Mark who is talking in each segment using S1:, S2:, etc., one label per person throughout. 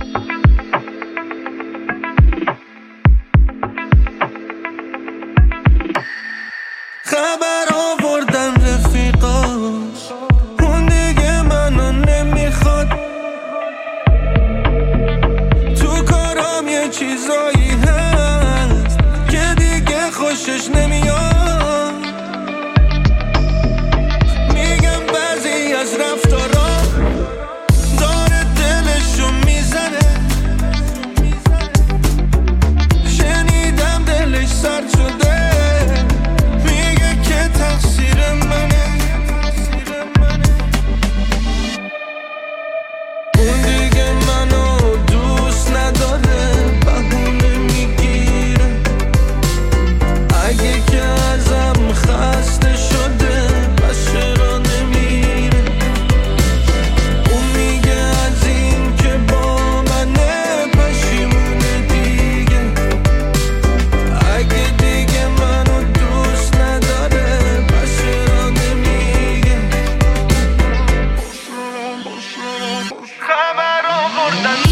S1: خبر آوردن رفیقاش اون دیگه منو نمیخواد، تو کارام یه چیزایی هست که دیگه خوشش نمیاد. میگم بعضی از رفتارا داره دلشو میزنه، شنیدم دلش سرد شده، تقصیر منه. اون دیگه منو دوست نداره، بهونه میگیره اگه که ازم خسته شده پس چرا نمیره. اون میگه از این که با منه پشیمونه دیگه، اگه دیگه منو دوست نداره خبر آوردن.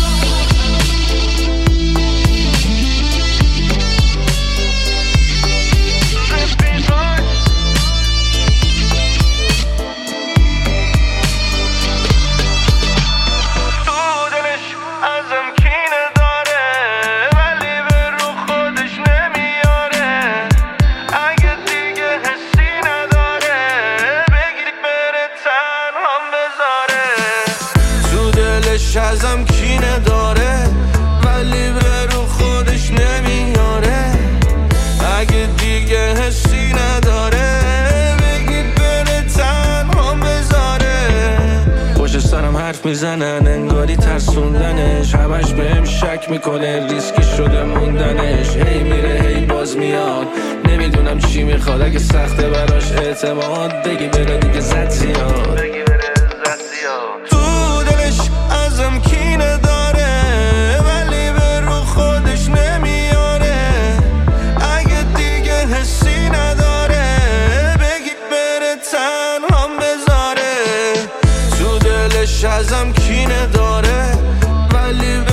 S1: تو دلش ازم کینه داره ولی به رو خودش نمیاره، اگه دیگه حسی نداره بگیر بره تنهام بذاره. تو دلش ازم کینه داره ولی به رو خودش نمیاره، اگه دیگه حسی نداره بگید بره تنهام بذاره. پشت سرم حرف میزنن انگاری ترسوندنش، همش بهم شک میکنه ریسکی شده موندنش. هی میره هی باز میاد، نمیدونم چی میخواد، اگه سخته براش اعتماد بگی بره دیگه زد زیاد. تو دلش ازم کینه داره ولی به رو خودش نمیاره، اگه دیگه حسی نداره بگید بره تنهام بذاره. تو دلش ازم کینه داره ولی